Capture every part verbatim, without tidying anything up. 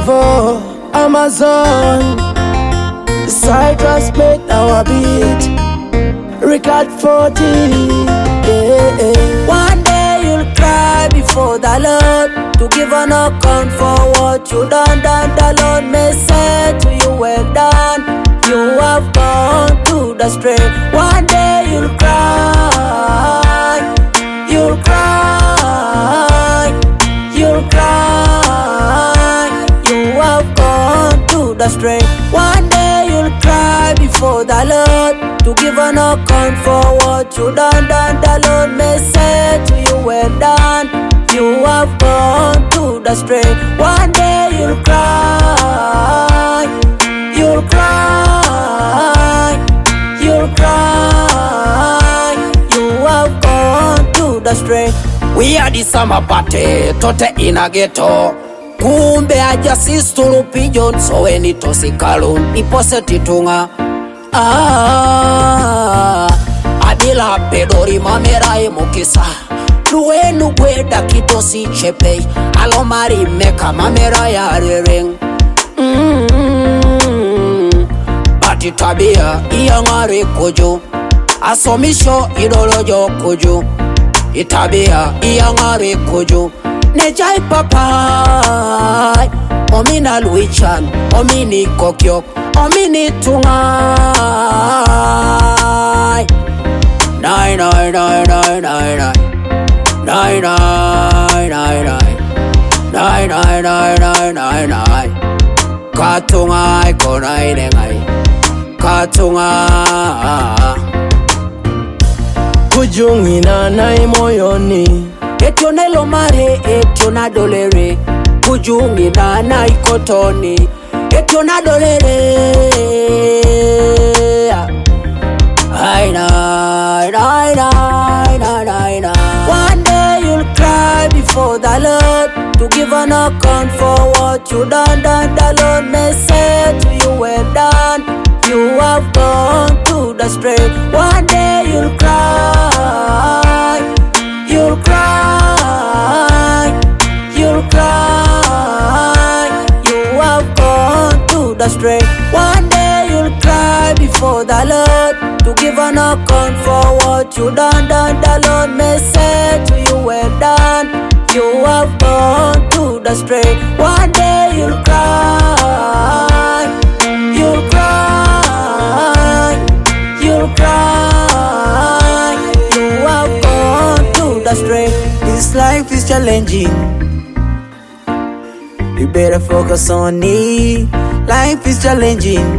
Devo, Amazon, Cypress make our beat. Record forty, yeah, yeah. One day you'll cry before the Lord to give an account for what you done. Done the Lord may say to you, well done. You have gone to the straight. One day you'll cry, you'll cry, you'll cry. You have gone to the straight. One day you'll cry before the Lord to give an account for what you done. Done the Lord may say to you, well done. You have gone to the straight. One day you'll cry, you'll cry, you'll cry. You have gone to the straight. We are the summer party, tote in a ghetto. Kumbe aja sistulu pigeon, so any tosi kalun, ipose titunga. Ah, adila pedori mamera emukisa. Luenu gweda kitosi chepe, alomari meka mamera ya rering. Mm-hmm. Bati tabia iya ngari kuju, asomisho idolojo kuju. Itabia iya ngari kuju, nejai papai. Omina luichan, omini kokyok, omini tungai. Nine, nine, nine, nine, nine, nine. Nine, nine, nine, nine. Nine, nine, nine, nine, nine, nine. Katungai konai nengai. Katungai. Kujungi na nai moyoni. Etyo nelo mare, etyo na dolere. Kujungi na nai kotoni. Etyo na dolere. Ay, nai, nai, nai, nai, nai, nai. One day you'll cry before the Lord to give an account for what you done. Done the Lord may say to you, well done. You have gone to the straight. One day you'll cry, you'll cry, you'll cry. You have gone to the straight. One day you'll cry before the Lord to give an account for what you done. Done the Lord may say to you, well done. You have gone to the straight. One day you'll cry, you'll cry, you'll cry. You have gone to the straight. This life is challenging. You better focus on it. Life is challenging.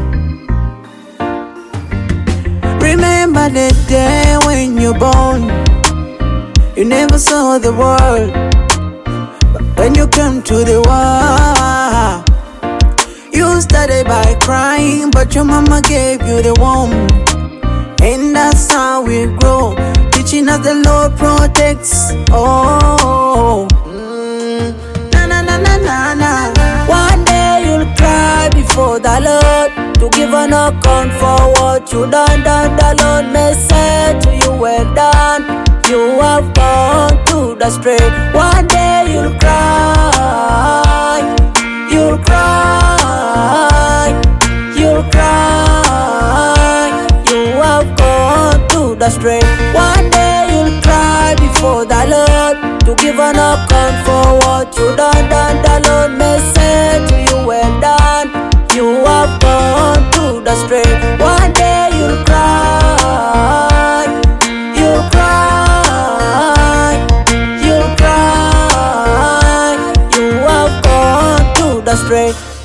Remember the day when you're born. You never saw the world, but when you came to the world, you started by crying, but your mama gave you the warmth. And that's how we grow, teaching us the Lord protects. Oh, mm. na na na na na na. One day you'll cry before the Lord to give an account for what you done. Done the Lord may say to you, well done. You have gone to the straight. One day you'll cry, you'll cry, you'll cry. You have gone to the straight. One day you'll cry before the Lord to give an account for what you done. Done the Lord may say to you, well done. You have gone to the straight. One day you'll cry, you'll cry, you'll cry. You have gone to the straight.